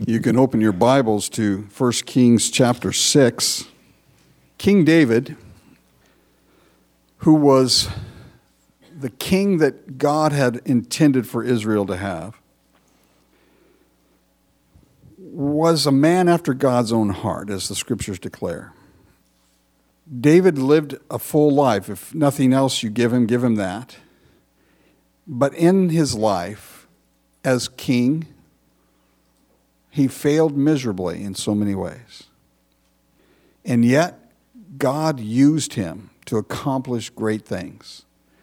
You can open your Bibles to 1 Kings chapter 6. King David, who was the king that God had intended for Israel to have, was a man after God's own heart, as the scriptures declare. David lived a full life. If nothing else you give him that. But in his life as king, he failed miserably in so many ways. And yet, God used him to accomplish great things.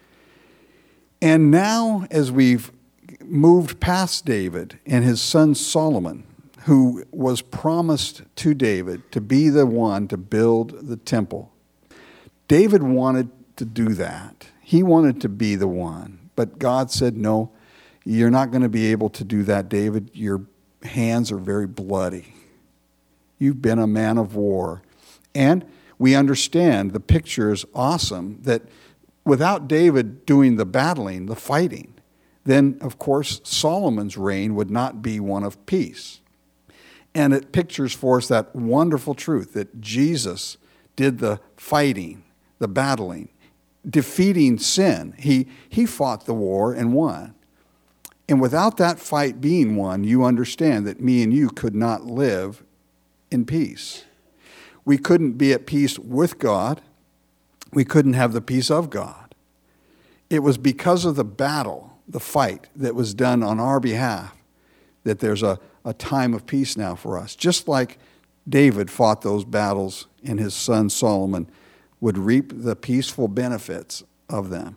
And now, as we've moved past David and his son Solomon, who was promised to David to be the one to build the temple, David wanted to do that. He wanted to be the one. But God said, no, you're not going to be able to do that, David. Your hands are very bloody. You've been a man of war. And we understand the picture is awesome that without David doing the battling, the fighting, then, of course, Solomon's reign would not be one of peace. And it pictures for us that wonderful truth that Jesus did the fighting, the battling, defeating sin. He fought the war and won. And without that fight being won, you understand that me and you could not live in peace. We couldn't be at peace with God. We couldn't have the peace of God. It was because of the battle, the fight that was done on our behalf, that there's a time of peace now for us. Just like David fought those battles and his son Solomon would reap the peaceful benefits of them.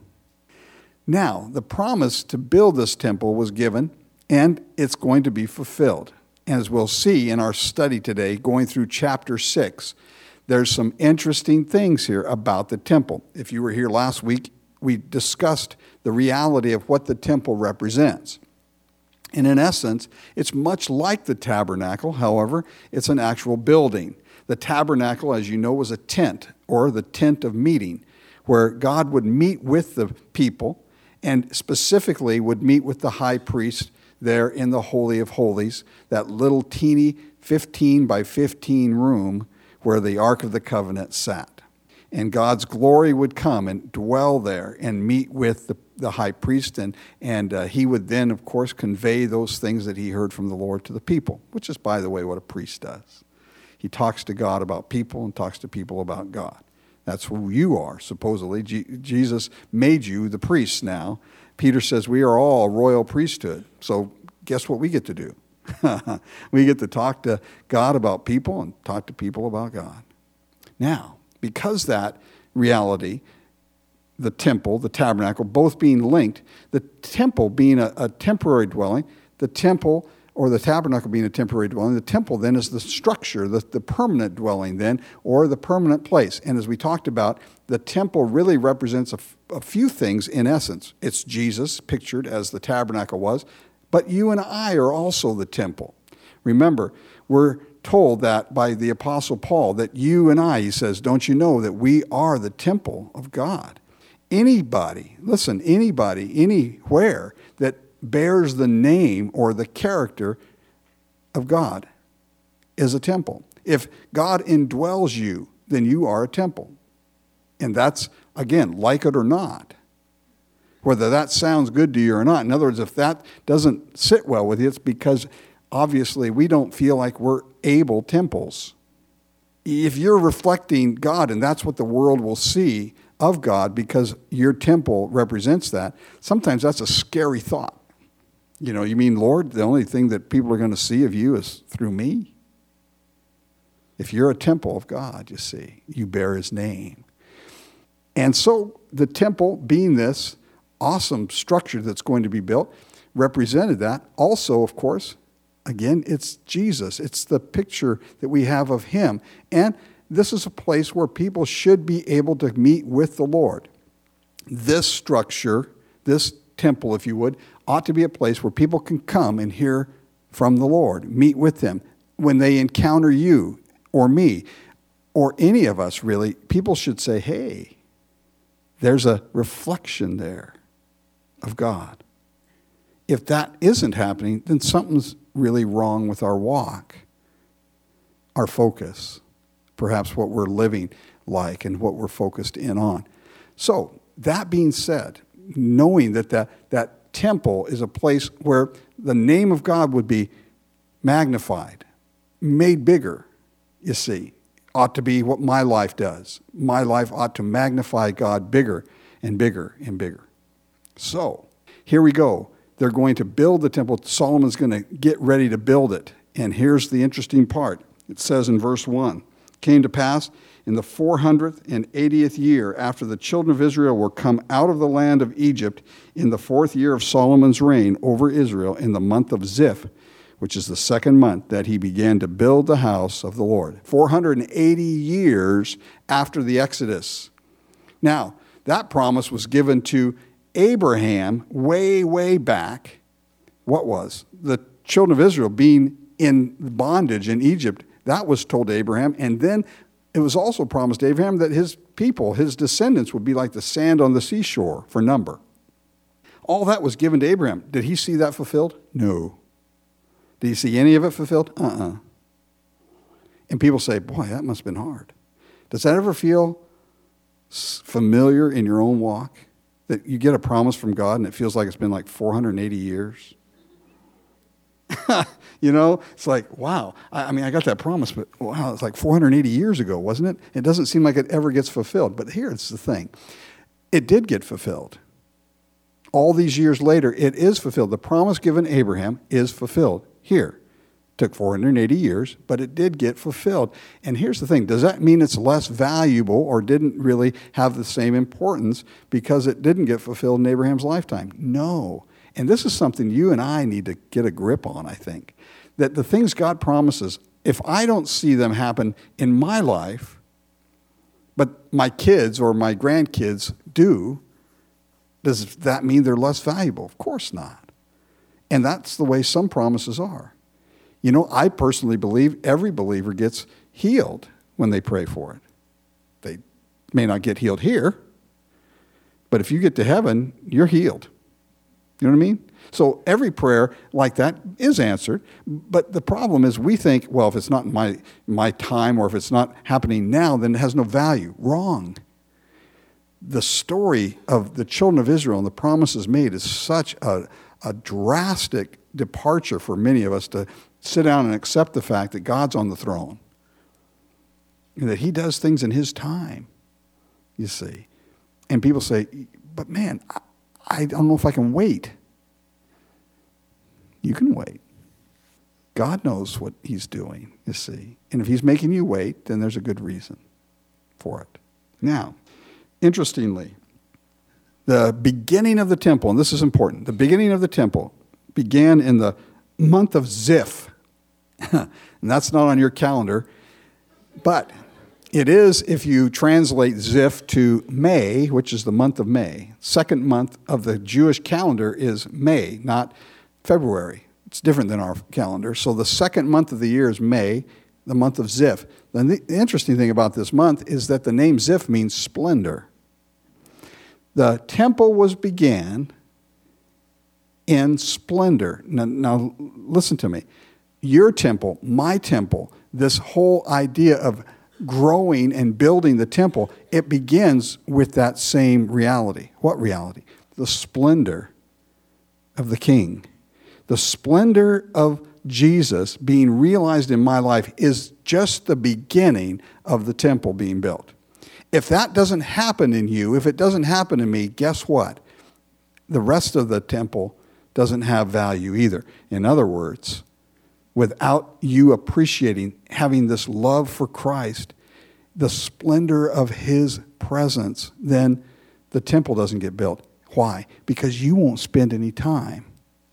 Now, the promise to build this temple was given, and it's going to be fulfilled. As we'll see in our study today, going through chapter 6, there's some interesting things here about the temple. If you were here last week, we discussed the reality of what the temple represents. And in essence, it's much like the tabernacle. However, it's an actual building. The tabernacle, as you know, was a tent, or the tent of meeting, where God would meet with the people, and specifically would meet with the high priest there in the Holy of Holies, that little teeny 15 by 15 room where the Ark of the Covenant sat. And God's glory would come and dwell there and meet with the high priest, and he would then, of course, convey those things that he heard from the Lord to the people, which is, by the way, what a priest does. He talks to God about people and talks to people about God. That's who you are, supposedly. Jesus made you the priests now. Peter says we are all a royal priesthood. So guess what we get to do? We get to talk to God about people and talk to people about God. Now, because that reality, the temple, the tabernacle, both being linked, the temple being a temporary dwelling, the temple or the tabernacle being a temporary dwelling, the temple then is the structure, the permanent dwelling then, or the permanent place. And as we talked about, the temple really represents a few things in essence. It's Jesus, pictured as the tabernacle was, but you and I are also the temple. Remember, we're told that by the Apostle Paul, that you and I, he says, don't you know that we are the temple of God? Anybody, listen, anybody, anywhere that bears the name or the character of God is a temple. If God indwells you, then you are a temple. And that's, again, like it or not. Whether that sounds good to you or not. In other words, if that doesn't sit well with you, it's because obviously we don't feel like we're able temples. If you're reflecting God, and that's what the world will see of God because your temple represents that, sometimes that's a scary thought. You mean, Lord, the only thing that people are going to see of you is through me? If you're a temple of God, you see, you bear his name. And so the temple, being this awesome structure that's going to be built, represented that. Also, of course, again, it's Jesus. It's the picture that we have of him. And this is a place where people should be able to meet with the Lord. This structure, this temple, if you would, ought to be a place where people can come and hear from the Lord, meet with him. When they encounter you or me or any of us, really, people should say, hey, there's a reflection there of God. if that isn't happening, then something's really wrong with our walk, our focus, perhaps what we're living like and what we're focused in on. So, that being said, knowing that temple is a place where the name of God would be magnified, made bigger, you see, ought to be what my life does. My life ought to magnify God bigger and bigger and bigger. So, here we go. They're going to build the temple. Solomon's going to get ready to build it. And here's the interesting part. It says in verse 1, came to pass in the 480th year after the children of Israel were come out of the land of Egypt in the 4th year of Solomon's reign over Israel in the month of Ziph, which is the 2nd month, that he began to build the house of the Lord. 480 years after the Exodus. Now, that promise was given to Abraham way, way back. What was? The children of Israel being in bondage in Egypt, that was told to Abraham. And then it was also promised to Abraham that his people, his descendants, would be like the sand on the seashore for number. All that was given to Abraham. Did he see that fulfilled? No. Did he see any of it fulfilled? And people say, boy, that must have been hard. Does that ever feel familiar in your own walk? That you get a promise from God and it feels like it's been like 480 years? You know, it's like, wow. I mean, I got that promise, but wow, it's like 480 years ago, wasn't it? It doesn't seem like it ever gets fulfilled. But here's the thing. It did get fulfilled. All these years later, it is fulfilled. The promise given Abraham is fulfilled here. It took 480 years, but it did get fulfilled. And here's the thing. Does that mean it's less valuable or didn't really have the same importance because it didn't get fulfilled in Abraham's lifetime? No. And this is something you and I need to get a grip on, I think. That the things God promises, if I don't see them happen in my life, but my kids or my grandkids do, does that mean they're less valuable? Of course not. And that's the way some promises are. You know, I personally believe every believer gets healed when they pray for it. They may not get healed here, but if you get to heaven, you're healed. You know what I mean? So every prayer like that is answered. But the problem is we think, well, if it's not in my time or if it's not happening now, then it has no value. Wrong. The story of the children of Israel and the promises made is such a drastic departure for many of us to sit down and accept the fact that God's on the throne and that he does things in his time, you see. And people say, but man, I don't know if I can wait. You can wait. God knows what he's doing, you see. And if he's making you wait, then there's a good reason for it. Now, interestingly, the beginning of the temple, and this is important, the beginning of the temple began in the month of Ziph. And that's not on your calendar, but it is if you translate Ziph to May, which is the month of May. 2nd month of the Jewish calendar is May, not February. It's different than our calendar. So the 2nd month of the year is May, the month of Ziph. Then the interesting thing about this month is that the name Ziph means splendor. The temple began in splendor. Now listen to me. Your temple, my temple, this whole idea of growing and building the temple, it begins with that same reality. What reality? The splendor of the King. The splendor of Jesus being realized in my life is just the beginning of the temple being built. If that doesn't happen in you, if it doesn't happen in me, guess what? The rest of the temple doesn't have value either. In other words, without you appreciating, having this love for Christ, the splendor of his presence, then the temple doesn't get built. Why? Because you won't spend any time.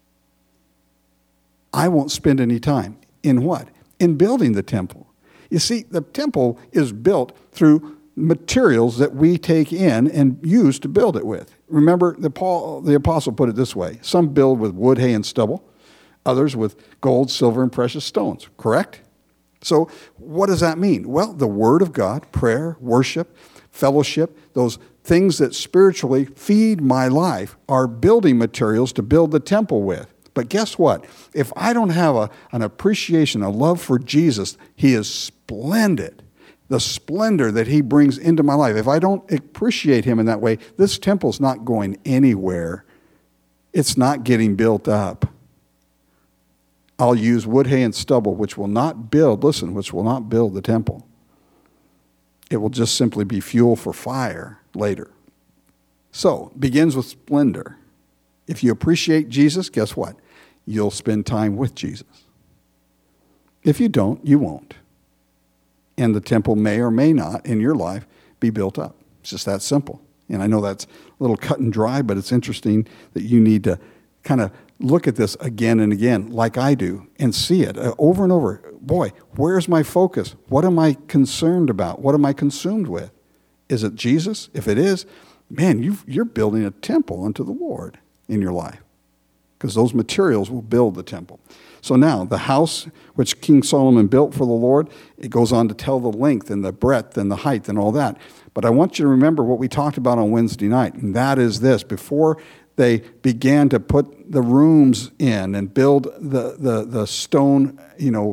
I won't spend any time. In what? In building the temple. You see, the temple is built through materials that we take in and use to build it with. Remember, the apostle put it this way. Some build with wood, hay, and stubble. Others with gold, silver, and precious stones. Correct? So what does that mean? Well, the Word of God, prayer, worship, fellowship, those things that spiritually feed my life are building materials to build the temple with. But guess what? If I don't have an appreciation, a love for Jesus, he is splendid. The splendor that he brings into my life. If I don't appreciate him in that way, this temple's not going anywhere. It's not getting built up. I'll use wood, hay, and stubble, which will not build the temple. It will just simply be fuel for fire later. So, begins with splendor. If you appreciate Jesus, guess what? You'll spend time with Jesus. If you don't, you won't. And the temple may or may not, in your life, be built up. It's just that simple. And I know that's a little cut and dry, but it's interesting that you need to kind of look at this again and again, like I do, and see it over and over. Boy, where's my focus? What am I concerned about? What am I consumed with? Is it Jesus? If it is, man, you're building a temple unto the Lord in your life, because those materials will build the temple. So now, the house which King Solomon built for the Lord, it goes on to tell the length and the breadth and the height and all that. But I want you to remember what we talked about on Wednesday night, and that is this. Before they began to put the rooms in and build the stone,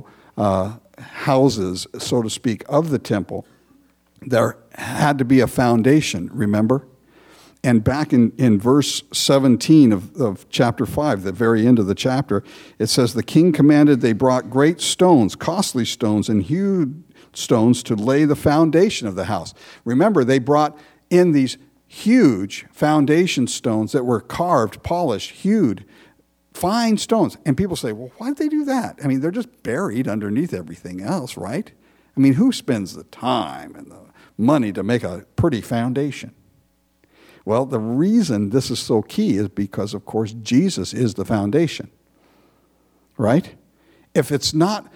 houses, so to speak, of the temple, there had to be a foundation, remember? And back in verse 17 of chapter 5, the very end of the chapter, it says, the king commanded they brought great stones, costly stones, and hewed stones to lay the foundation of the house. Remember, they brought in these huge foundation stones that were carved, polished, hewed, fine stones. And people say, well, why did they do that? I mean, they're just buried underneath everything else, right? I mean, who spends the time and the money to make a pretty foundation? Well, the reason this is so key is because, of course, Jesus is the foundation, right? If it's not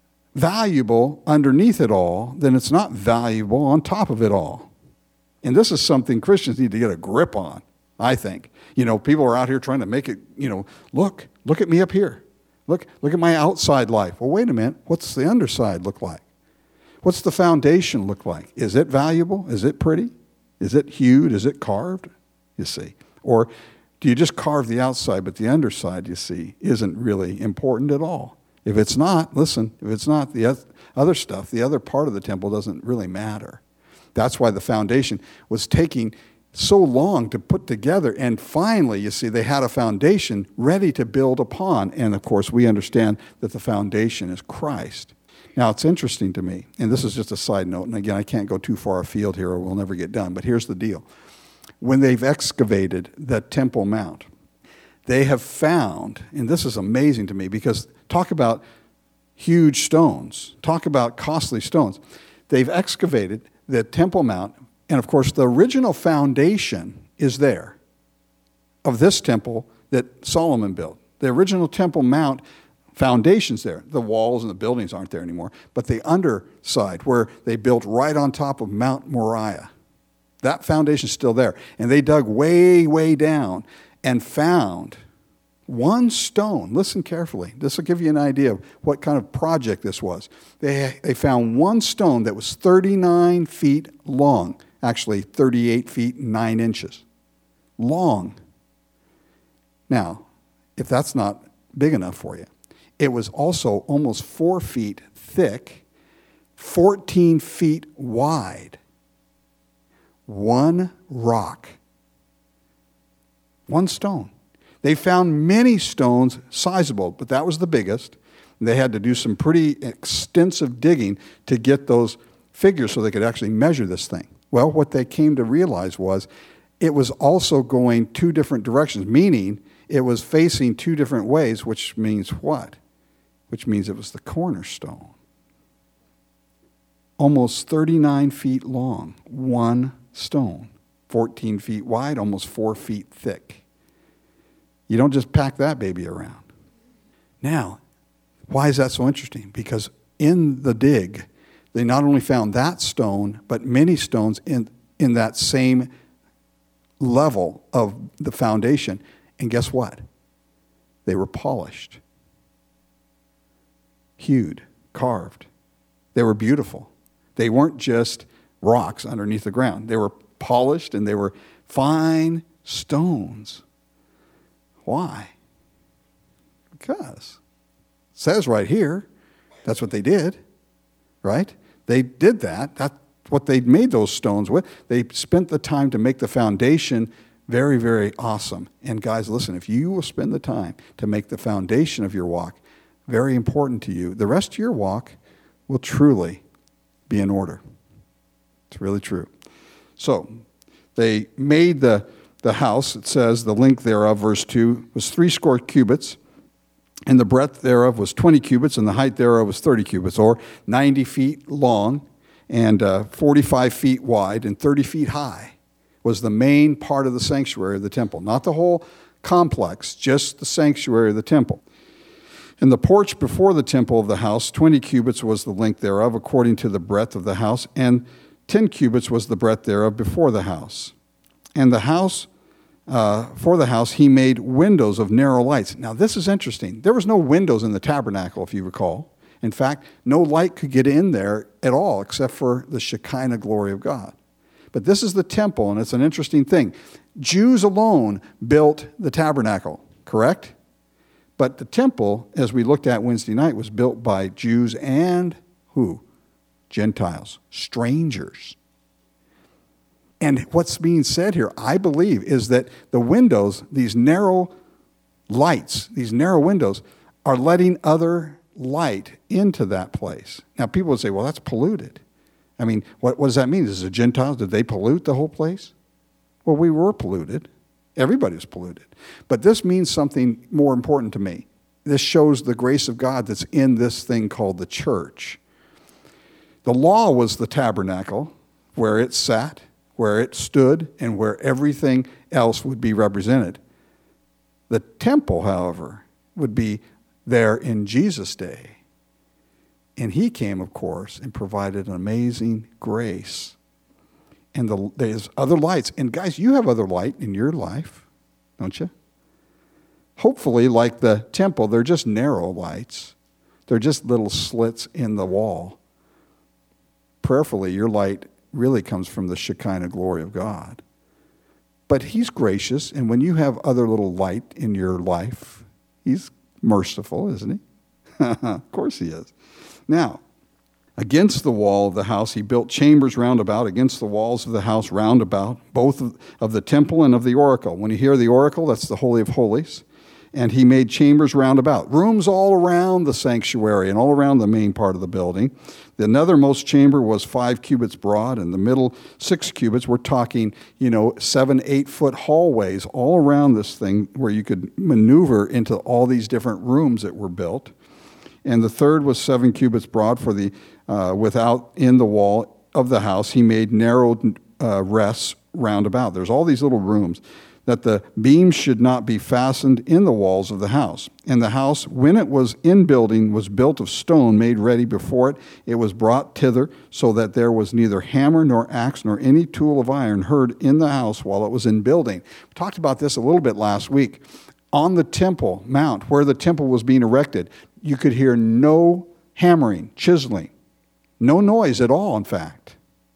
valuable underneath it all, then it's not valuable on top of it all. And this is something Christians need to get a grip on, I think. People are out here trying to make it, look at me up here. Look at my outside life. Well, wait a minute. What's the underside look like? What's the foundation look like? Is it valuable? Is it pretty? Is it hewed? Is it carved? You see. Or do you just carve the outside, but the underside, you see, isn't really important at all? If it's not, the other stuff, the other part of the temple doesn't really matter. That's why the foundation was taking so long to put together. And finally, you see, they had a foundation ready to build upon. And of course, we understand that the foundation is Christ. Now, it's interesting to me, and this is just a side note, and again, I can't go too far afield here or we'll never get done, but here's the deal. When they've excavated the Temple Mount, they have found, and this is amazing to me, because talk about huge stones, talk about costly stones. They've excavated the Temple Mount, and of course, the original foundation is there of this temple that Solomon built. The original Temple Mount foundation's there. The walls and the buildings aren't there anymore. But the underside, where they built right on top of Mount Moriah, that foundation's still there. And they dug way, way down and found one stone. Listen carefully. This will give you an idea of what kind of project this was. They found one stone that was 39 feet long, actually 38 feet and 9 inches long. Now, if that's not big enough for you, it was also almost 4 feet thick, 14 feet wide. One rock. One stone. They found many stones sizable, but that was the biggest. They had to do some pretty extensive digging to get those figures so they could actually measure this thing. Well, what they came to realize was it was also going 2 different directions, meaning it was facing 2 different ways, which means what? Which means it was the cornerstone. Almost 39 feet long, one stone, 14 feet wide, almost 4 feet thick. You don't just pack that baby around. Now, why is that so interesting? Because in the dig, they not only found that stone, but many stones in that same level of the foundation. And guess what? They were polished, hewed, carved. They were beautiful. They weren't just rocks underneath the ground. They were polished and they were fine stones. Why? Because it says right here, that's what they did, right? They did that. That's what they made those stones with. They spent the time to make the foundation very, very awesome. And guys, listen, if you will spend the time to make the foundation of your walk very important to you, the rest of your walk will truly be in order. It's really true. So they made the house, it says, the length thereof, verse 2, was 60 cubits, and the breadth thereof was 20 cubits, and the height thereof was 30 cubits, or 90 feet long, and 45 feet wide, and 30 feet high, was the main part of the sanctuary of the temple. Not the whole complex, just the sanctuary of the temple. And the porch before the temple of the house, 20 cubits was the length thereof, according to the breadth of the house, and 10 cubits was the breadth thereof before the house. And the house, for the house, he made windows of narrow lights. Now, this is interesting. There was no windows in the tabernacle, if you recall. In fact, no light could get in there at all except for the Shekinah glory of God. But this is the temple, and it's an interesting thing. Jews alone built the tabernacle, correct? But the temple, as we looked at Wednesday night, was built by Jews and who? Gentiles, strangers. And what's being said here, I believe, is that the windows, these narrow lights, these narrow windows, are letting other light into that place. Now, people would say, well, that's polluted. I mean, what does that mean? Is the Gentiles, did they pollute the whole place? Well, we were polluted. Everybody was polluted. But this means something more important to me. This shows the grace of God that's in this thing called the church. The law was the tabernacle, where it sat, where it stood, and where everything else would be represented. The temple, however, would be there in Jesus' day. And he came, of course, and provided an amazing grace. And there's other lights. And guys, you have other light in your life, don't you? Hopefully, like the temple, they're just narrow lights. They're just little slits in the wall. Prayerfully, your light really comes from the Shekinah glory of God. But he's gracious, and when you have other little light in your life, he's merciful, isn't he? Of course he is. Now, against the wall of the house, he built chambers round about, against the walls of the house round about, both of the temple and of the oracle. When you hear the oracle, that's the Holy of Holies. And he made chambers round about, rooms all around the sanctuary and all around the main part of the building. The nethermost chamber was 5 cubits broad, and the middle 6 cubits. We're talking, 7-8 foot hallways all around this thing where you could maneuver into all these different rooms that were built. And the third was 7 cubits broad for the without in the wall of the house. He made narrow rests round about. There's all these little rooms, that the beams should not be fastened in the walls of the house. And the house, when it was in building, was built of stone made ready before it. It was brought thither, so that there was neither hammer nor axe nor any tool of iron heard in the house while it was in building. We talked about this a little bit last week. On the Temple Mount, where the temple was being erected, you could hear no hammering, chiseling, no noise at all, in fact.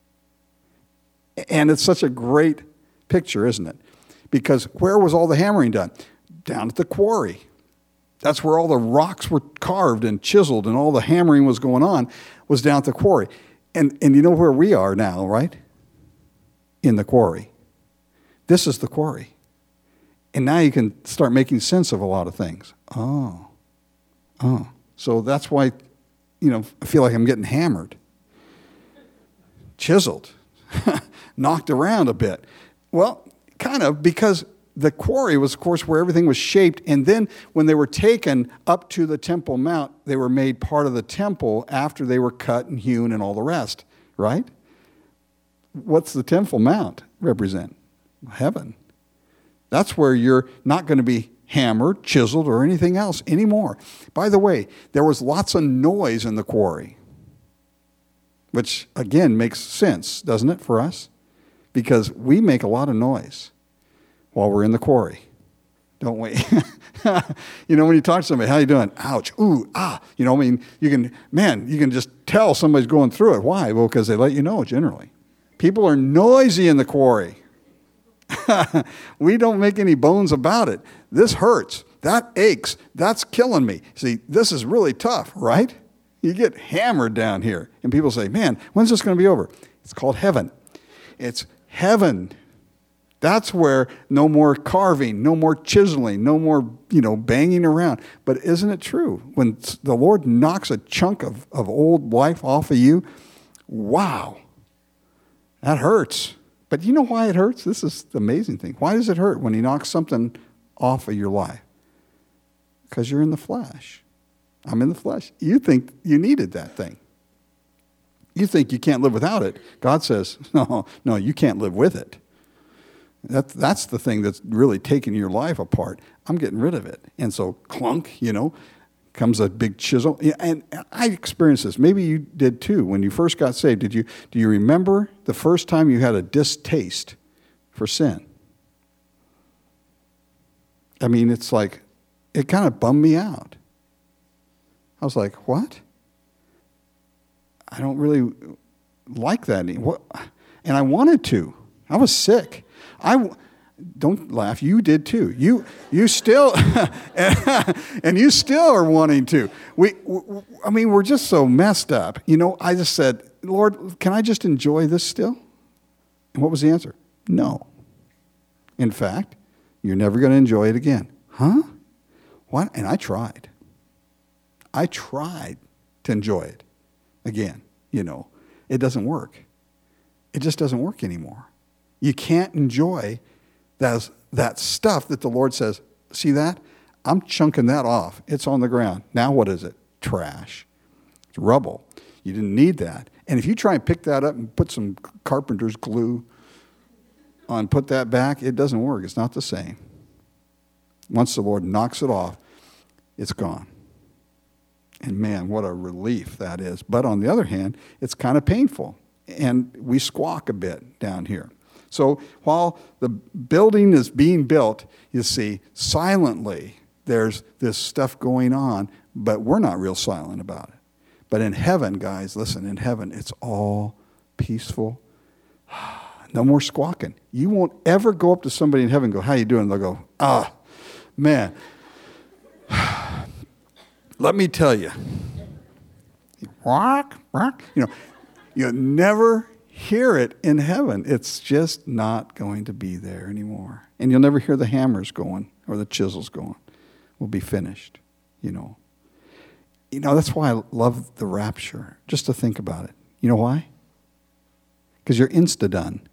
And it's such a great picture, isn't it? Because where was all the hammering done? Down at the quarry. That's where all the rocks were carved and chiseled and all the hammering was going on, was down at the quarry. And you know where we are now, right? In the quarry. This is the quarry. And now you can start making sense of a lot of things. Oh. So that's why, I feel like I'm getting hammered. Chiseled. Knocked around a bit. Well, kind of, because the quarry was, of course, where everything was shaped. And then when they were taken up to the Temple Mount, they were made part of the temple after they were cut and hewn and all the rest, right? What's the Temple Mount represent? Heaven. That's where you're not going to be hammered, chiseled, or anything else anymore. By the way, there was lots of noise in the quarry, which, again, makes sense, doesn't it, for us? Because we make a lot of noise while we're in the quarry, don't we? When you talk to somebody, how you doing? Ouch, ooh, ah. You can just tell somebody's going through it. Why? Well, because they let you know generally. People are noisy in the quarry. We don't make any bones about it. This hurts. That aches. That's killing me. See, this is really tough, right? You get hammered down here. And people say, man, when's this going to be over? It's called heaven. It's heaven. That's where no more carving, no more chiseling, no more, banging around. But isn't it true? When the Lord knocks a chunk of old life off of you, wow, that hurts. But you know why it hurts? This is the amazing thing. Why does it hurt when he knocks something off of your life? Because you're in the flesh. I'm in the flesh. You think you needed that thing. You think you can't live without it. God says, no, you can't live with it. That's the thing that's really taking your life apart. I'm getting rid of it. And so clunk, comes a big chisel. And I experienced this. Maybe you did too. When you first got saved, do you remember the first time you had a distaste for sin? I mean, it's like, it kind of bummed me out. I was like, what? I don't really like that anymore. And I wanted to. I was sick. Don't laugh. You did too. You still, and you still are wanting to. We're just so messed up. I just said, Lord, can I just enjoy this still? And what was the answer? No. In fact, you're never going to enjoy it again. Huh? What? And I tried. I tried to enjoy it again. It doesn't work. It just doesn't work anymore. You can't enjoy that stuff that the Lord says, see that? I'm chunking that off. It's on the ground. Now what is it? Trash. It's rubble. You didn't need that. And if you try and pick that up and put some carpenter's glue on, put that back, it doesn't work. It's not the same. Once the Lord knocks it off, it's gone. And man, what a relief that is. But on the other hand, it's kind of painful. And we squawk a bit down here. So while the building is being built, you see, silently, there's this stuff going on, but we're not real silent about it. But in heaven, guys, listen, in heaven, it's all peaceful. No more squawking. You won't ever go up to somebody in heaven and go, how you doing? They'll go, man, let me tell you. You never hear it in heaven. It's just not going to be there anymore. And you'll never hear the hammers going or the chisels going. We'll be finished, That's why I love the rapture, just to think about it. You know why? Because you're insta-done.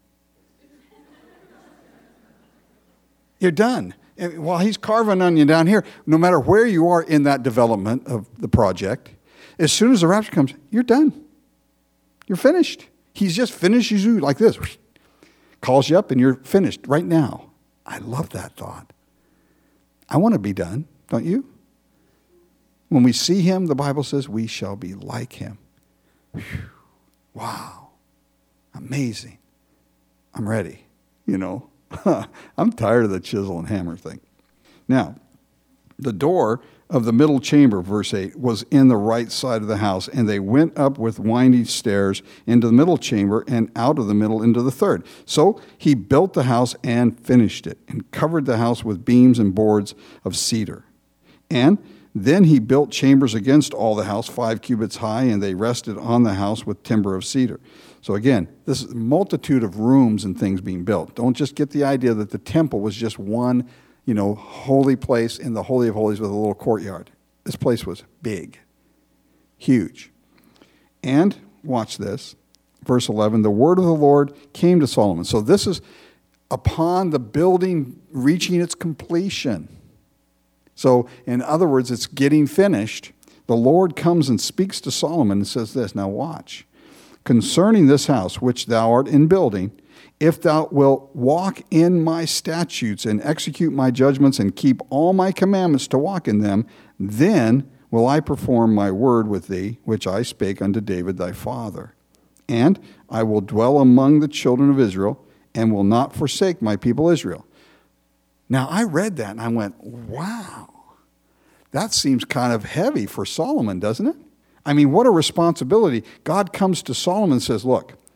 You're done. And while he's carving on you down here, no matter where you are in that development of the project, as soon as the rapture comes, you're done. You're finished. He's just finishes you like this. Calls you up and you're finished right now. I love that thought. I want to be done, don't you? When we see him, the Bible says we shall be like him. Whew. Wow. Amazing. I'm ready, I'm tired of the chisel and hammer thing. Now, the door of the middle chamber, verse 8, was in the right side of the house, and they went up with winding stairs into the middle chamber and out of the middle into the third. So he built the house and finished it, and covered the house with beams and boards of cedar. And then he built chambers against all the house, 5 cubits high, and they rested on the house with timber of cedar. So again, this is a multitude of rooms and things being built. Don't just get the idea that the temple was just one holy place in the Holy of Holies with a little courtyard. This place was big, huge. And, watch this, verse 11, the word of the Lord came to Solomon. So this is upon the building reaching its completion. So, in other words, it's getting finished. The Lord comes and speaks to Solomon and says this, now watch. Concerning this house which thou art in building, if thou wilt walk in my statutes and execute my judgments and keep all my commandments to walk in them, then will I perform my word with thee, which I spake unto David thy father. And I will dwell among the children of Israel, and will not forsake my people Israel. Now, I read that, and I went, wow, that seems kind of heavy for Solomon, doesn't it? I mean, what a responsibility. God comes to Solomon and says, look,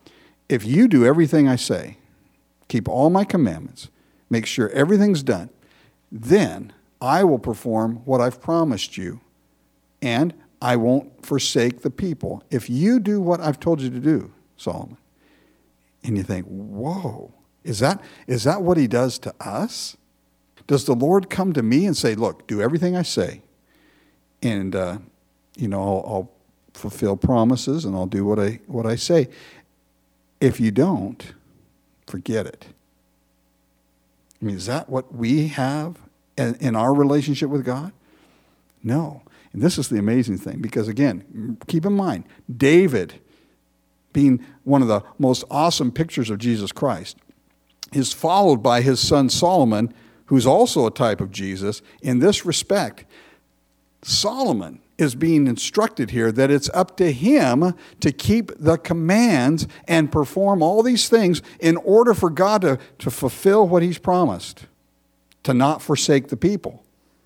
if you do everything I say, keep all my commandments, make sure everything's done, then I will perform what I've promised you, and I won't forsake the people. If you do what I've told you to do, Solomon. And you think, whoa, is that what he does to us? Does the Lord come to me and say, look, do everything I say, and I'll fulfill promises and I'll do what I say. If you don't, forget it. I mean, is that what we have in our relationship with God? No. And this is the amazing thing, because again, keep in mind, David, being one of the most awesome pictures of Jesus Christ, is followed by his son Solomon, who's also a type of Jesus. In this respect, Solomon is being instructed here that it's up to him to keep the commands and perform all these things in order for God to fulfill what he's promised, to not forsake the people.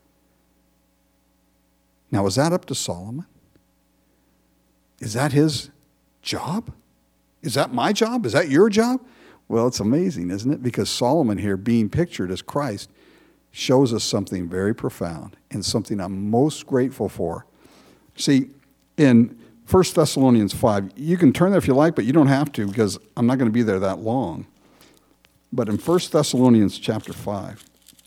Now, is that up to Solomon? Is that his job? Is that my job? Is that your job? Well, it's amazing, isn't it? Because Solomon here, being pictured as Christ, shows us something very profound and something I'm most grateful for. See, in 1 Thessalonians 5, you can turn there if you like, but you don't have to, because I'm not going to be there that long. But in 1 Thessalonians chapter 5,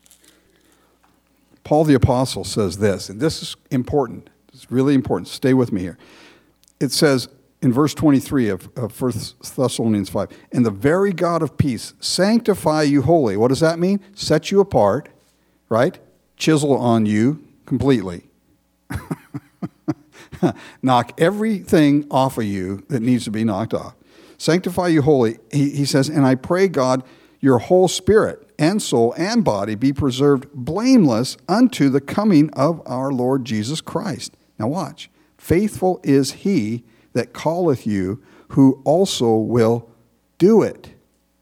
Paul the Apostle says this, and this is important. It's really important. Stay with me here. It says in verse 23 of 1 Thessalonians 5, and the very God of peace sanctify you wholly. What does that mean? Set you apart, right? Chisel on you completely. Knock everything off of you that needs to be knocked off. Sanctify you wholly. He says, and I pray, God, your whole spirit and soul and body be preserved blameless unto the coming of our Lord Jesus Christ. Now watch. Faithful is he that calleth you, who also will do it.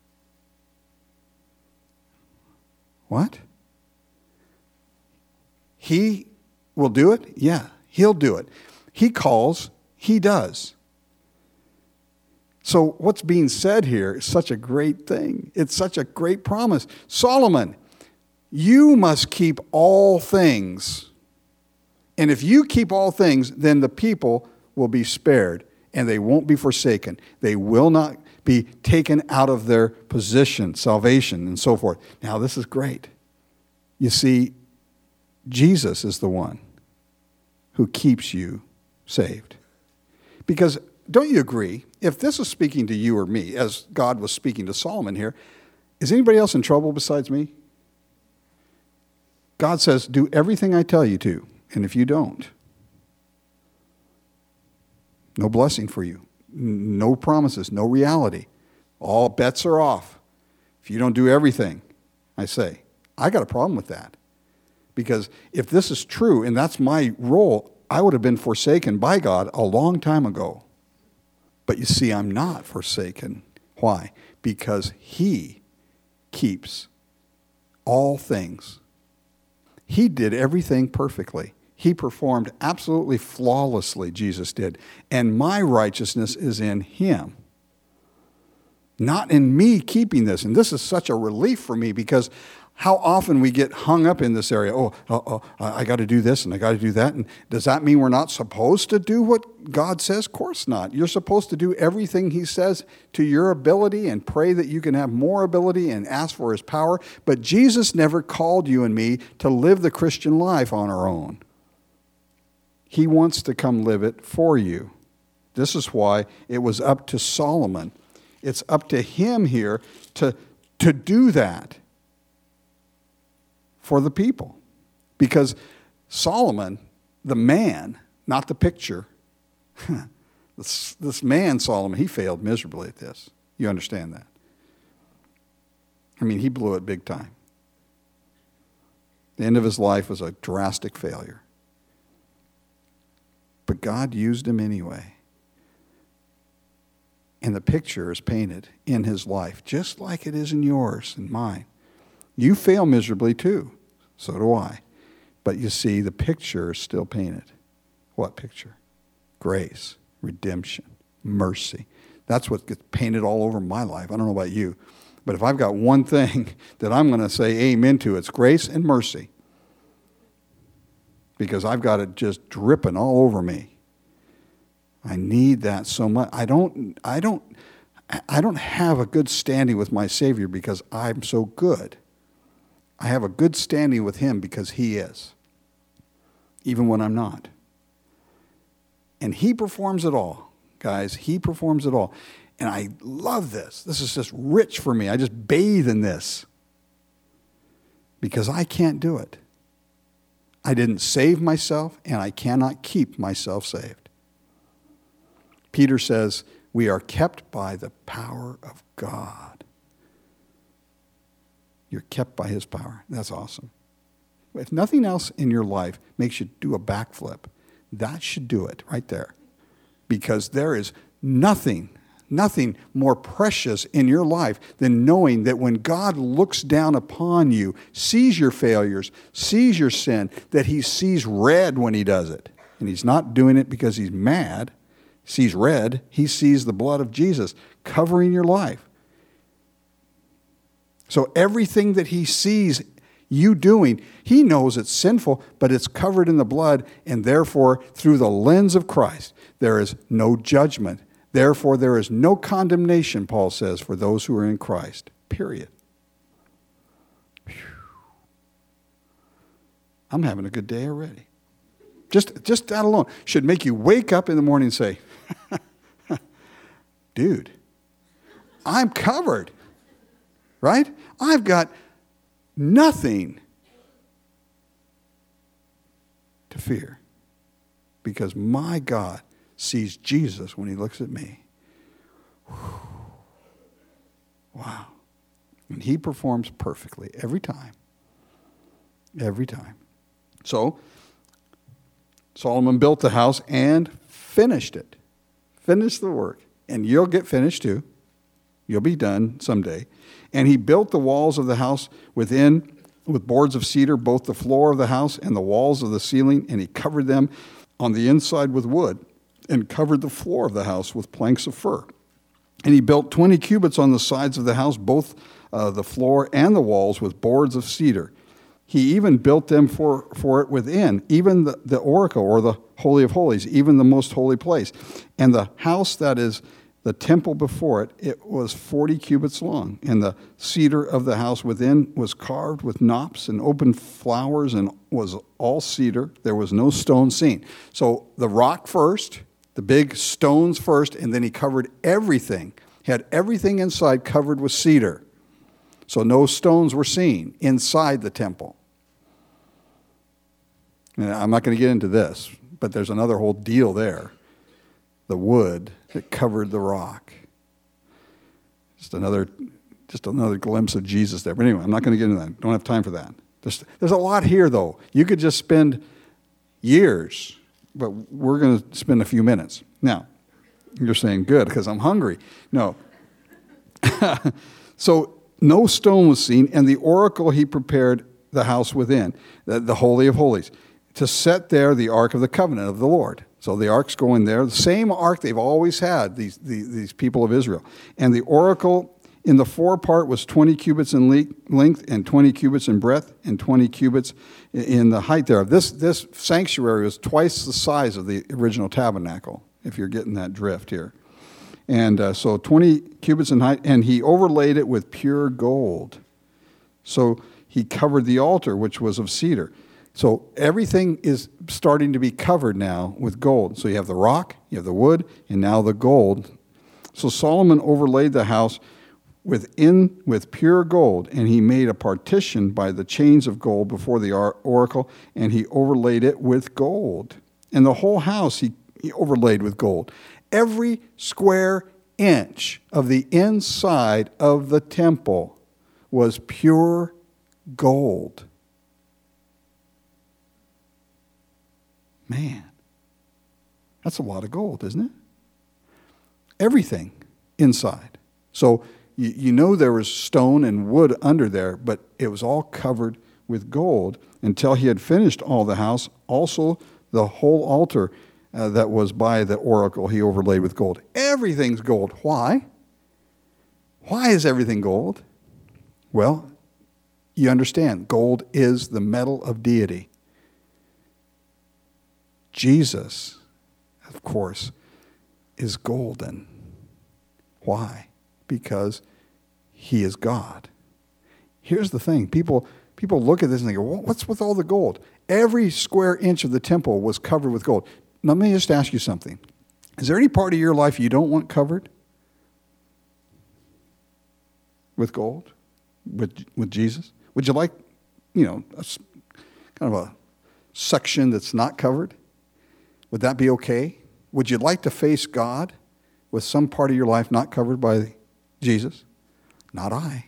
What? He will do it? Yeah, he'll do it. He calls, he does. So what's being said here is such a great thing. It's such a great promise. Solomon, you must keep all things. And if you keep all things, then the people will be spared and they won't be forsaken. They will not be taken out of their position, salvation, and so forth. Now, this is great. You see, Jesus is the one who keeps you saved. Because don't you agree, if this is speaking to you or me, as God was speaking to Solomon here, is anybody else in trouble besides me? God says, do everything I tell you to, and if you don't, no blessing for you, no promises, no reality. All bets are off. If you don't do everything, I say, I got a problem with that. Because if this is true, and that's my role, I would have been forsaken by God a long time ago. But you see, I'm not forsaken. Why? Because he keeps all things. He did everything perfectly. He performed absolutely flawlessly, Jesus did. And my righteousness is in him. Not in me keeping this. And this is such a relief for me, because how often we get hung up in this area. I got to do this and I got to do that. And does that mean we're not supposed to do what God says? Of course not. You're supposed to do everything he says to your ability and pray that you can have more ability and ask for his power. But Jesus never called you and me to live the Christian life on our own. He wants to come live it for you. This is why it was up to Solomon. It's up to him here to do that for the people. Because Solomon, the man, not the picture, this man, Solomon, he failed miserably at this. You understand that? I mean, he blew it big time. The end of his life was a drastic failure. But God used him anyway. And the picture is painted in his life, just like it is in yours and mine. You fail miserably too. So do I. But you see, the picture is still painted. What picture? Grace, redemption, mercy. That's what gets painted all over my life. I don't know about you. But if I've got one thing that I'm going to say amen to, it's grace and mercy. Because I've got it just dripping all over me. I need that so much. I don't have a good standing with my Savior because I'm so good. I have a good standing with Him because He is, even when I'm not. And He performs it all, guys. He performs it all. And I love this. This is just rich for me. I just bathe in this because I can't do it. I didn't save myself, and I cannot keep myself saved. Peter says, we are kept by the power of God. You're kept by His power. That's awesome. If nothing else in your life makes you do a backflip, that should do it right there. Because there is nothing more precious in your life than knowing that when God looks down upon you, sees your failures, sees your sin, that He sees red when He does it. And He's not doing it because He's mad. He sees red. He sees the blood of Jesus covering your life. So everything that He sees you doing, He knows it's sinful, but it's covered in the blood, and therefore, through the lens of Christ, there is no judgment. Therefore, there is no condemnation, Paul says, for those who are in Christ. Period. Whew. I'm having a good day already. Just that alone should make you wake up in the morning and say, dude, I'm covered. Right? I've got nothing to fear because my God sees Jesus when He looks at me. Whew. Wow. And He performs perfectly every time. Every time. So, Solomon built the house and finished it. Finished the work. And you'll get finished too. You'll be done someday. And he built the walls of the house within with boards of cedar, both the floor of the house and the walls of the ceiling, and he covered them on the inside with wood, and covered the floor of the house with planks of fir. And he built 20 cubits on the sides of the house, both the floor and the walls with boards of cedar. He even built them for it within, even the oracle, or the Holy of Holies, even the most holy place. And the house that is the temple before it, it was 40 cubits long. And the cedar of the house within was carved with knops and open flowers and was all cedar. There was no stone seen. So the rock first, the big stones first, and then he covered everything. He had everything inside covered with cedar. So no stones were seen inside the temple. And I'm not going to get into this, but there's another whole deal there. The wood that covered the rock. Just another glimpse of Jesus there. But anyway, I'm not going to get into that. Don't have time for that. There's a lot here, though. You could just spend years, but we're going to spend a few minutes. Now, you're saying, good, because I'm hungry. No. So no stone was seen, and the oracle he prepared the house within, the Holy of Holies, to set there the Ark of the Covenant of the Lord. So the ark's going there, the same ark they've always had, these people of Israel. And the oracle in the forepart was 20 cubits in length and 20 cubits in breadth and 20 cubits in the height thereof. This sanctuary was twice the size of the original tabernacle, if you're getting that drift here. And so 20 cubits in height, and he overlaid it with pure gold. So he covered the altar, which was of cedar. So everything is starting to be covered now with gold. So you have the rock, you have the wood, and now the gold. So Solomon overlaid the house within with pure gold, and he made a partition by the chains of gold before the oracle, and he overlaid it with gold. And the whole house he overlaid with gold. Every square inch of the inside of the temple was pure gold. Man, that's a lot of gold, isn't it? Everything inside. So you know there was stone and wood under there, but it was all covered with gold until he had finished all the house. Also, the whole altar that was by the oracle he overlaid with gold. Everything's gold. Why? Why is everything gold? Well, you understand, gold is the metal of deity. Jesus, of course, is golden. Why? Because he is God. Here's the thing. People look at this and they go, well, what's with all the gold? Every square inch of the temple was covered with gold. Let me just ask you something. Is there any part of your life you don't want covered with gold, with Jesus? Would you like, kind of a section that's not covered? Would that be okay? Would you like to face God with some part of your life not covered by Jesus? Not I.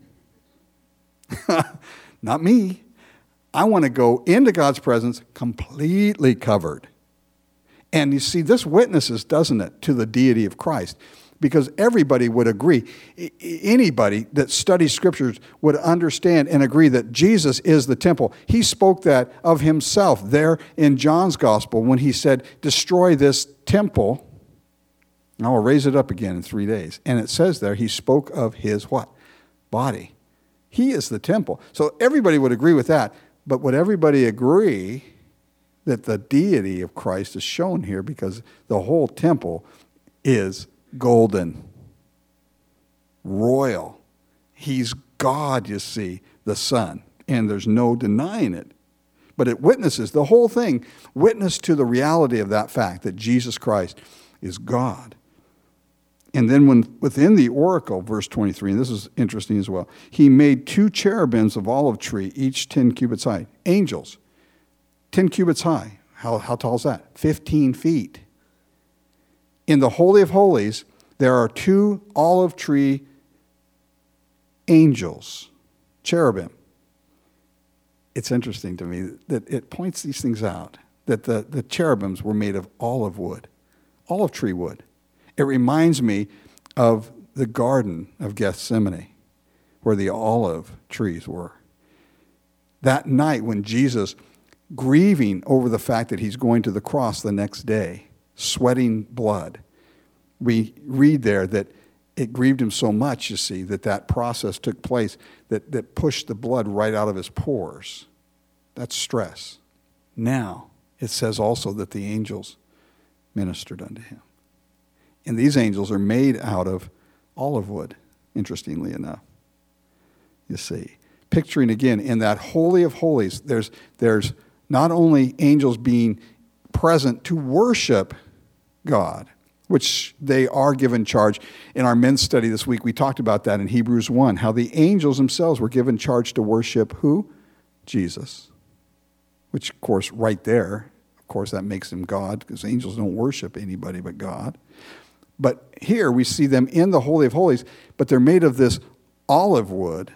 Not me. I want to go into God's presence completely covered. And you see, this witnesses, doesn't it, to the deity of Christ? Because everybody would agree. Anybody that studies scriptures would understand and agree that Jesus is the temple. He spoke that of himself there in John's gospel when he said, destroy this temple, and I will raise it up again in 3 days. And it says there, he spoke of his what? Body. He is the temple. So everybody would agree with that. But would everybody agree that the deity of Christ is shown here because the whole temple is golden, royal. He's God, you see, the Son, and there's no denying it. But it witnesses, the whole thing witnessed to the reality of that fact that Jesus Christ is God. And then within the oracle, verse 23, and this is interesting as well, he made 2 cherubims of olive tree, each 10 cubits high. Angels, 10 cubits high. How tall is that? 15 feet. In the Holy of Holies, there are 2 olive tree angels, cherubim. It's interesting to me that it points these things out, that the cherubims were made of olive wood, olive tree wood. It reminds me of the Garden of Gethsemane, where the olive trees were. That night when Jesus, grieving over the fact that he's going to the cross the next day, sweating blood, we read there that it grieved him so much, you see, that process took place that pushed the blood right out of his pores. That's stress. Now, it says also that the angels ministered unto him. And these angels are made out of olive wood, interestingly enough. You see. Picturing again, in that Holy of Holies, there's not only angels being present to worship God, which they are given charge. In our men's study this week, we talked about that in Hebrews 1, how the angels themselves were given charge to worship who? Jesus. Which, of course, right there, of course, that makes them God, because angels don't worship anybody but God. But here we see them in the Holy of Holies, but they're made of this olive wood,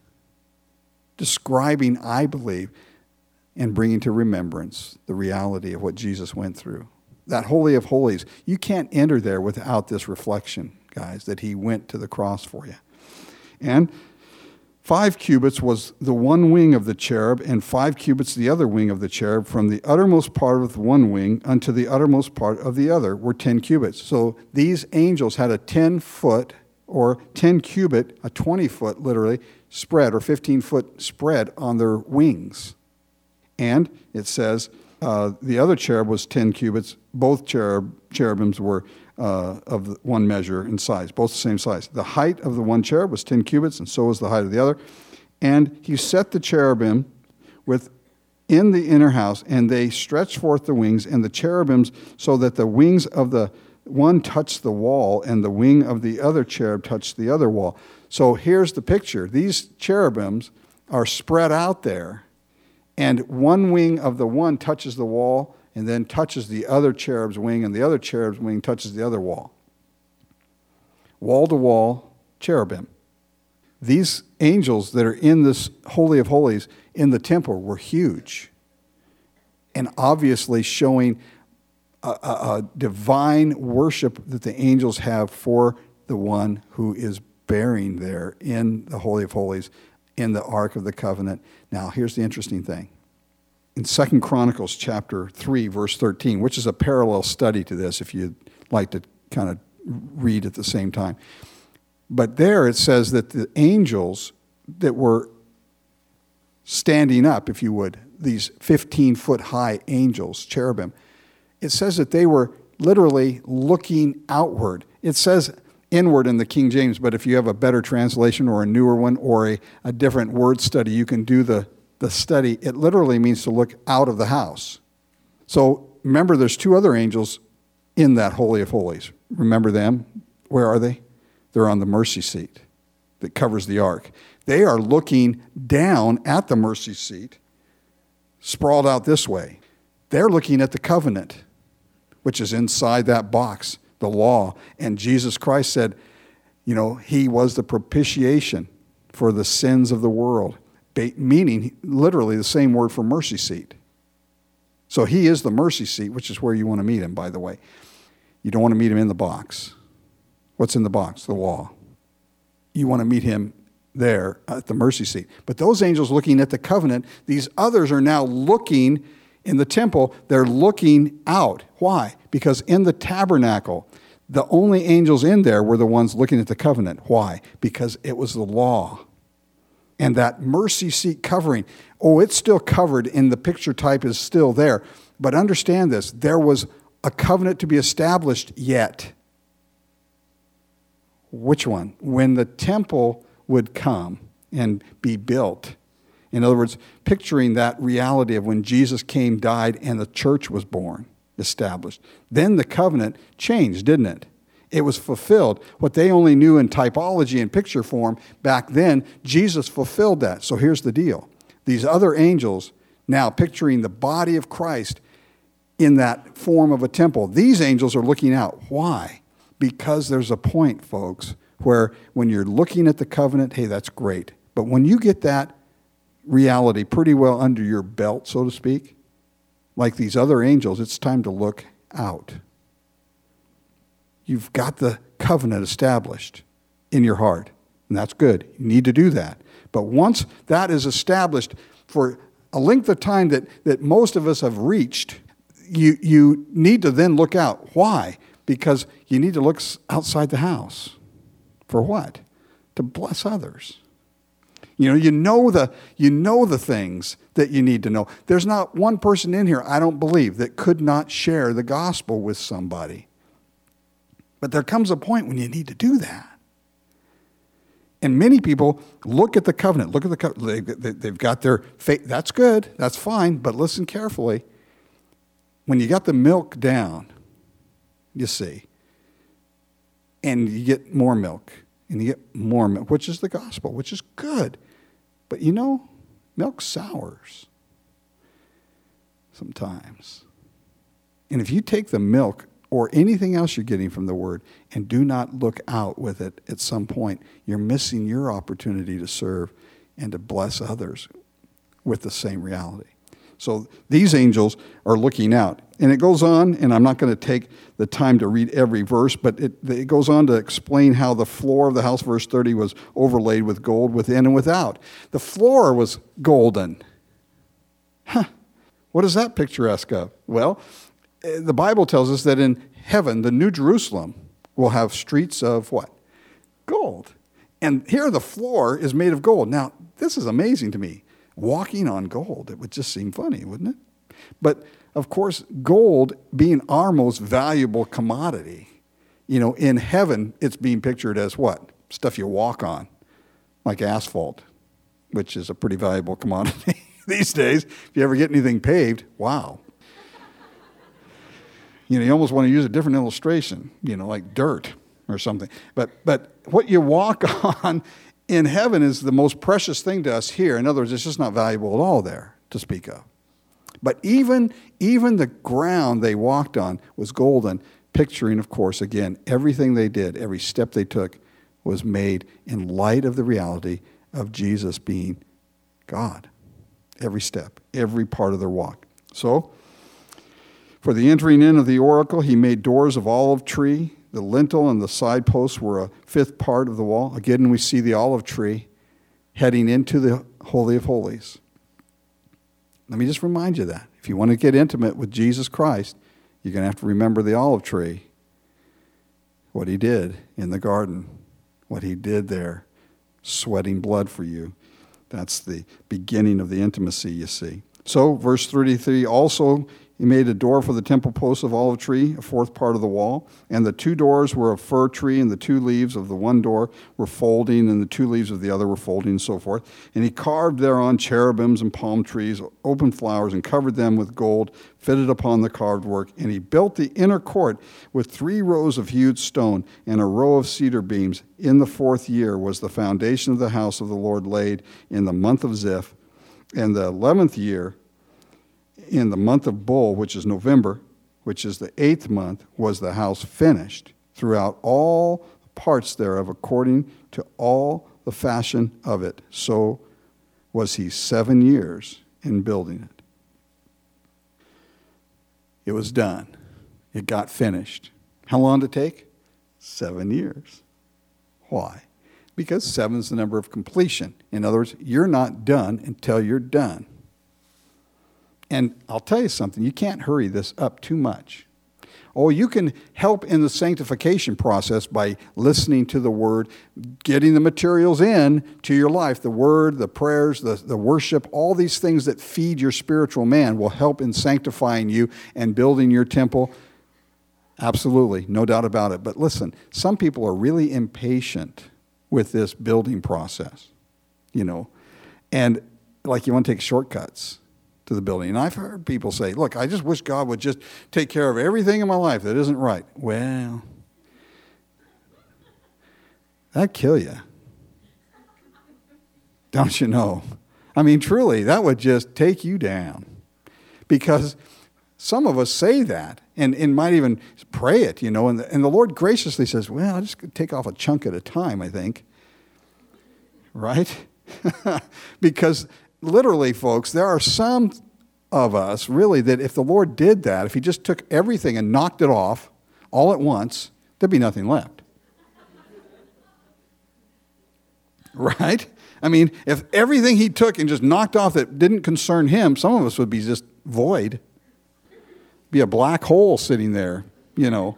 describing, I believe, and bringing to remembrance the reality of what Jesus went through. That Holy of Holies, you can't enter there without this reflection, guys, that he went to the cross for you. And 5 cubits was the one wing of the cherub, and 5 cubits the other wing of the cherub. From the uttermost part of the one wing unto the uttermost part of the other were 10 cubits. So these angels had a 10-foot or 10 cubit, a 20-foot literally, spread, or 15-foot spread on their wings. And it says the other cherub was 10 cubits. Both cherubims were of one measure in size, both the same size. The height of the one cherub was 10 cubits, and so was the height of the other. And he set the cherubim in the inner house, and they stretched forth the wings, and the cherubims, so that the wings of the one touched the wall, and the wing of the other cherub touched the other wall. So here's the picture. These cherubims are spread out there, and one wing of the one touches the wall, and then touches the other cherub's wing, and the other cherub's wing touches the other wall. Wall-to-wall cherubim. These angels that are in this Holy of Holies in the temple were huge, and obviously showing a divine worship that the angels have for the one who is bearing there in the Holy of Holies, in the Ark of the Covenant. Now, here's the interesting thing. in 2 Chronicles chapter 3, verse 13, which is a parallel study to this if you'd like to kind of read at the same time. But there it says that the angels that were standing up, if you would, these 15-foot high angels, cherubim, it says that they were literally looking outward. It says inward in the King James, but if you have a better translation or a newer one or a different word study, you can do the study. It literally means to look out of the house. So remember, there's two other angels in that Holy of Holies. Remember them? Where are they? They're on the mercy seat that covers the ark. They are looking down at the mercy seat, sprawled out this way. They're looking at the covenant, which is inside that box, the law. And Jesus Christ said, he was the propitiation for the sins of the world, meaning literally the same word for mercy seat. So he is the mercy seat, which is where you want to meet him, by the way. You don't want to meet him in the box. What's in the box? The law. You want to meet him there at the mercy seat. But those angels looking at the covenant, these others are now looking in the temple. They're looking out. Why? Because in the tabernacle, the only angels in there were the ones looking at the covenant. Why? Because it was the law. And that mercy seat covering, it's still covered, and the picture type is still there. But understand this, there was a covenant to be established yet. Which one? When the temple would come and be built. In other words, picturing that reality of when Jesus came, died, and the church was born, established. Then the covenant changed, didn't it? It was fulfilled. What they only knew in typology and picture form back then, Jesus fulfilled that. So here's the deal. These other angels, now picturing the body of Christ in that form of a temple, these angels are looking out. Why? Because there's a point, folks, where when you're looking at the covenant, hey, that's great. But when you get that reality pretty well under your belt, so to speak, like these other angels, it's time to look out. You've got the covenant established in your heart, and that's good. You need to do that. But once that is established for a length of time that most of us have reached, you need to then look out. Why? Because you need to look outside the house. For what? To bless others. You know the things that you need to know. There's not one person in here, I don't believe, that could not share the gospel with somebody. But there comes a point when you need to do that. And many people look at the covenant. Look at the covenant. They've got their faith. That's good. That's fine. But listen carefully. When you got the milk down, you see, and you get more milk, and you get more milk, which is the gospel, which is good. But milk sours sometimes. And if you take the milk or anything else you're getting from the Word and do not look out with it at some point, you're missing your opportunity to serve and to bless others with the same reality. So these angels are looking out. And it goes on, and I'm not going to take the time to read every verse, but it goes on to explain how the floor of the house, verse 30, was overlaid with gold within and without. The floor was golden. What is that picturesque of? Well, the Bible tells us that in heaven, the New Jerusalem will have streets of what? Gold. And here the floor is made of gold. Now, this is amazing to me. Walking on gold, it would just seem funny, wouldn't it? But, of course, gold being our most valuable commodity, in heaven, it's being pictured as what? Stuff you walk on, like asphalt, which is a pretty valuable commodity these days. If you ever get anything paved, wow. You almost want to use a different illustration, like dirt or something. But what you walk on in heaven is the most precious thing to us here. In other words, it's just not valuable at all there to speak of. But even the ground they walked on was golden, picturing, of course, again, everything they did, every step they took was made in light of the reality of Jesus being God. Every step, every part of their walk. So, for the entering in of the oracle, he made doors of olive tree. The lintel and the side posts were a fifth part of the wall. Again, we see the olive tree heading into the Holy of Holies. Let me just remind you that. If you want to get intimate with Jesus Christ, you're going to have to remember the olive tree, what he did in the garden, what he did there, sweating blood for you. That's the beginning of the intimacy, you see. So, verse 33, also he made a door for the temple post of olive tree, a fourth part of the wall. And the 2 doors were of fir tree, and the 2 leaves of the one door were folding, and the 2 leaves of the other were folding, and so forth. And he carved thereon cherubims and palm trees, open flowers, and covered them with gold, fitted upon the carved work. And he built the inner court with 3 rows of hewed stone, and a row of cedar beams. In the 4th year was the foundation of the house of the Lord laid in the month of Ziph. And the 11th year, in the month of Bul, which is November, which is the 8th month, was the house finished throughout all parts thereof, according to all the fashion of it. So was he 7 years in building it. It was done. It got finished. How long did it take? 7 years. Why? Because 7 is the number of completion. In other words, you're not done until you're done. And I'll tell you something, you can't hurry this up too much. Oh, you can help in the sanctification process by listening to the Word, getting the materials in to your life. The Word, the prayers, the worship, all these things that feed your spiritual man will help in sanctifying you and building your temple. Absolutely, no doubt about it. But listen, some people are really impatient with this building process, and like you want to take shortcuts to the building. And I've heard people say, look, I just wish God would just take care of everything in my life that isn't right. Well, that'd kill you. Don't you know? I mean, truly, that would just take you down. Because some of us say that and might even pray it, and the Lord graciously says, well, I'll just take off a chunk at a time, I think. Right? Because literally, folks, there are some of us, really, that if the Lord did that, if he just took everything and knocked it off all at once, there'd be nothing left. Right? I mean, if everything he took and just knocked off that didn't concern him, some of us would be just void. Be a black hole sitting there, And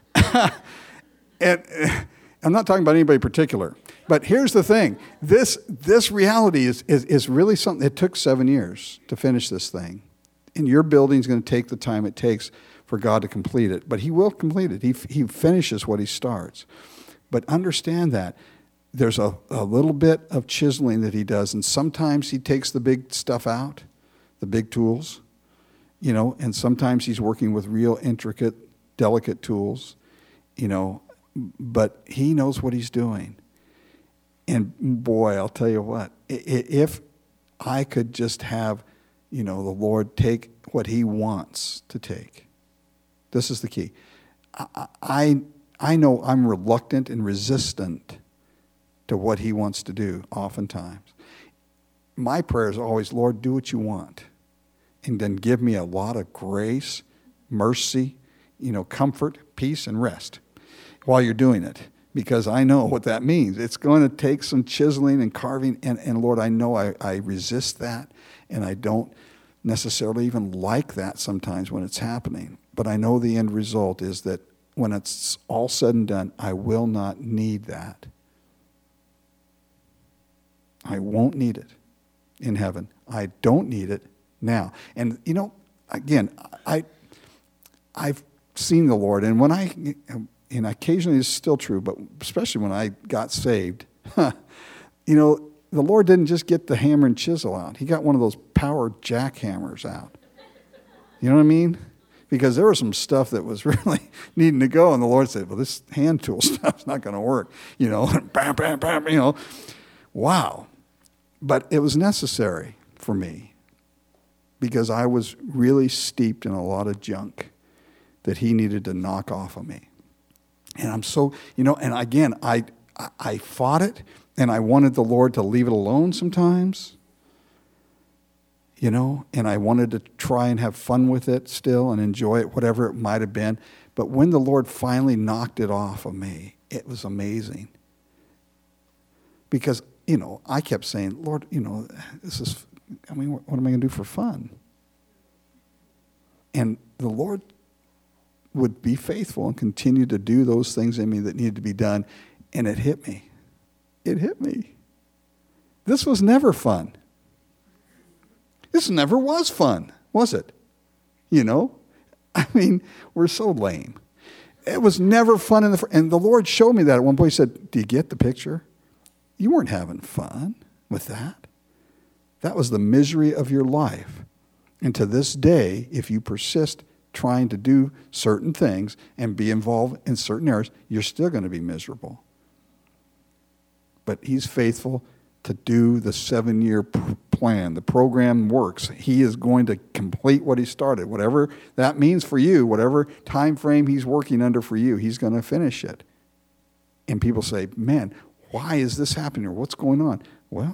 I'm not talking about anybody particular. But here's the thing. This reality is really something. It took 7 years to finish this thing. And your building's going to take the time it takes for God to complete it. But he will complete it. He finishes what he starts. But understand that there's a little bit of chiseling that he does. And sometimes he takes the big stuff out, the big tools, and sometimes he's working with real intricate, delicate tools, but he knows what he's doing. And boy, I'll tell you what, if I could just have, the Lord take what he wants to take. This is the key. I know I'm reluctant and resistant to what he wants to do oftentimes. My prayer is always, Lord, do what you want. And then give me a lot of grace, mercy, comfort, peace, and rest while you're doing it. Because I know what that means. It's going to take some chiseling and carving. And Lord, I know I resist that. And I don't necessarily even like that sometimes when it's happening. But I know the end result is that when it's all said and done, I will not need that. I won't need it in heaven. I don't need it now. And, again, I've seen the Lord. And when and occasionally it's still true, but especially when I got saved, the Lord didn't just get the hammer and chisel out. He got one of those power jackhammers out. You know what I mean? Because there was some stuff that was really needing to go, and the Lord said, well, this hand tool stuff's not going to work. Bam, bam, bam, Wow. But it was necessary for me because I was really steeped in a lot of junk that he needed to knock off of me. And I'm so, and again, I fought it, and I wanted the Lord to leave it alone sometimes, and I wanted to try and have fun with it still and enjoy it, whatever it might have been. But when the Lord finally knocked it off of me, it was amazing. Because, I kept saying, Lord, what am I going to do for fun? And the Lord would be faithful and continue to do those things in me that needed to be done. And it hit me. It hit me. This was never fun. This never was fun, was it? You know? I mean, we're so lame. It was never fun and the Lord showed me that at one point. He said, do you get the picture? You weren't having fun with that. That was the misery of your life. And to this day, if you persist trying to do certain things and be involved in certain areas, you're still going to be miserable. But he's faithful to do the 7-year plan. The program works. He is going to complete what he started. Whatever that means for you, whatever time frame he's working under for you, he's going to finish it. And people say, man, why is this happening? Or what's going on? Well,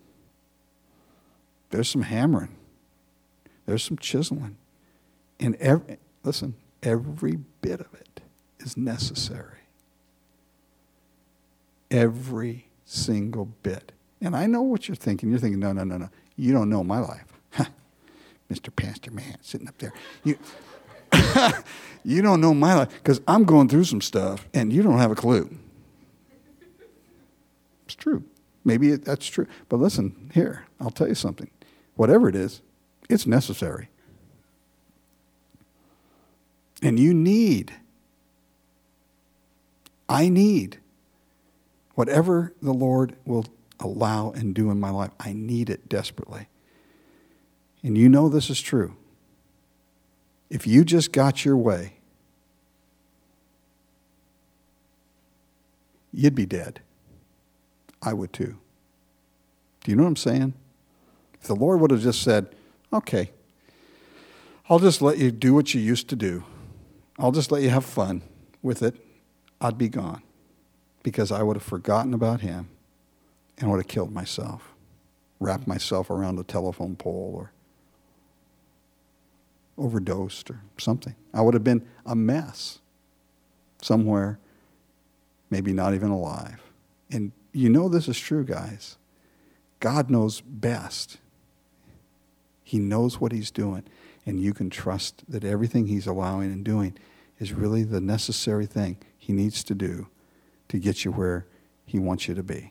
there's some hammering. There's some chiseling. And every bit of it is necessary. Every single bit. And I know what you're thinking. You're thinking, no. You don't know my life. Mr. Pastor Man sitting up there. You don't know my life because I'm going through some stuff and you don't have a clue. It's true. Maybe that's true. But listen, here, I'll tell you something. Whatever it is, it's necessary. And I need whatever the Lord will allow and do in my life. I need it desperately. And you know this is true. If you just got your way, you'd be dead. I would too. Do you know what I'm saying? If the Lord would have just said, okay, I'll just let you do what you used to do. I'll just let you have fun with it. I'd be gone because I would have forgotten about him and would have killed myself, wrapped myself around a telephone pole or overdosed or something. I would have been a mess somewhere, maybe not even alive. And you know this is true, guys. God knows best. He knows what he's doing. And you can trust that everything he's allowing and doing is really the necessary thing he needs to do to get you where he wants you to be.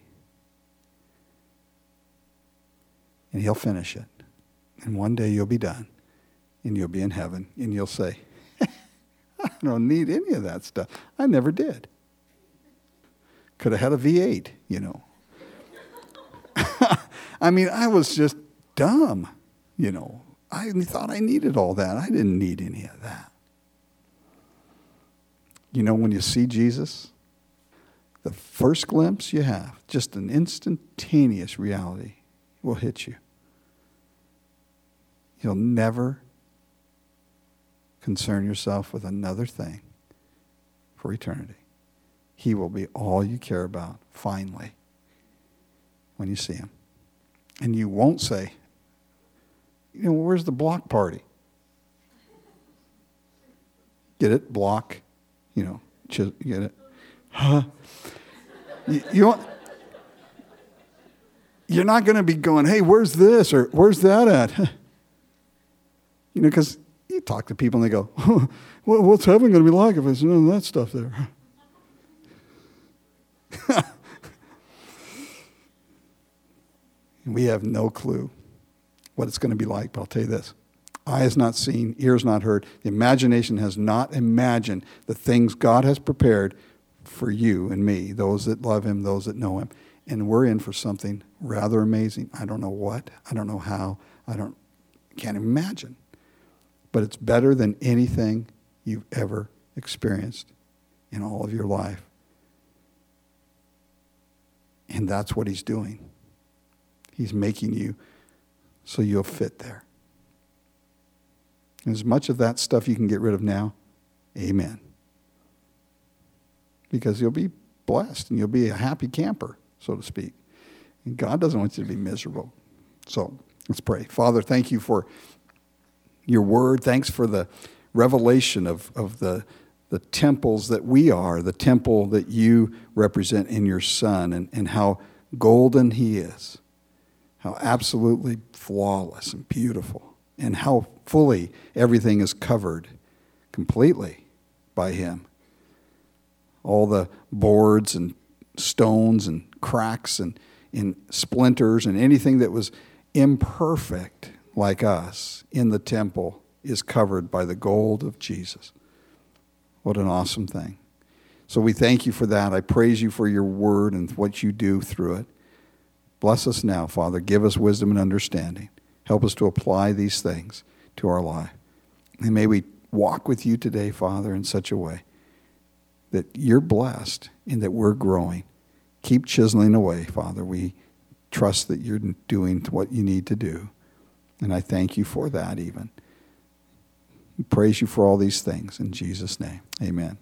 And he'll finish it. And one day you'll be done. And you'll be in heaven. And you'll say, I don't need any of that stuff. I never did. Could have had a V8, you know. I mean, I was just dumb, you know. I thought I needed all that. I didn't need any of that. You know, when you see Jesus, the first glimpse you have, just an instantaneous reality will hit you. You'll never concern yourself with another thing for eternity. He will be all you care about, finally, when you see him. And you won't say, you know, where's the block party? Get it? Block. You know, get it? Huh? You're not going to be going, hey, where's this or where's that at? You know, because you talk to people and they go, oh, well, what's heaven going to be like if there's none of that stuff there? We have no clue what it's going to be like, but I'll tell you this. Eye has not seen, ears not heard. The imagination has not imagined the things God has prepared for you and me, those that love him, those that know him. And we're in for something rather amazing. I don't know what. I don't know how. Can't imagine. But it's better than anything you've ever experienced in all of your life. And that's what he's doing. He's making you so you'll fit there. And as much of that stuff you can get rid of now, amen. Because you'll be blessed and you'll be a happy camper, so to speak. And God doesn't want you to be miserable. So let's pray. Father, thank you for your word. Thanks for the revelation of the temples that we are, the temple that you represent in your Son, and how golden he is, how absolutely flawless and beautiful, and how fully. Everything is covered completely by him. All the boards and stones and cracks and splinters and anything that was imperfect like us in the temple is covered by the gold of Jesus. What an awesome thing. So we thank you for that. I praise you for your word and what you do through it. Bless us now, Father. Give us wisdom and understanding. Help us to apply these things to our life. And may we walk with you today, Father, in such a way that you're blessed and that we're growing. Keep chiseling away, Father. We trust that you're doing what you need to do. And I thank you for that even. We praise you for all these things in Jesus' name. Amen.